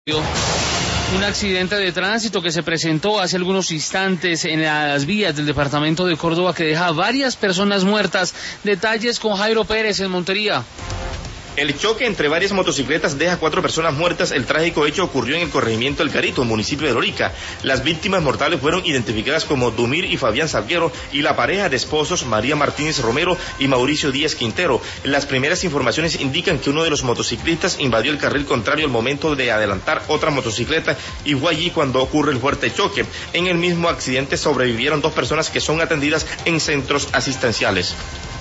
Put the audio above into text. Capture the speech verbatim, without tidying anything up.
Un accidente de tránsito que se presentó hace algunos instantes en las vías del departamento de Córdoba que deja a varias personas muertas. Detalles con Jairo Pérez en Montería. El choque entre varias motocicletas deja cuatro personas muertas. El trágico hecho ocurrió en el corregimiento El Carito, municipio de Lorica. Las víctimas mortales fueron identificadas como Dumir y Fabián Salguero y la pareja de esposos María Martínez Romero y Mauricio Díaz Quintero. Las primeras informaciones indican que uno de los motociclistas invadió el carril contrario al momento de adelantar otra motocicleta y fue allí cuando ocurre el fuerte choque. En el mismo accidente sobrevivieron dos personas que son atendidas en centros asistenciales.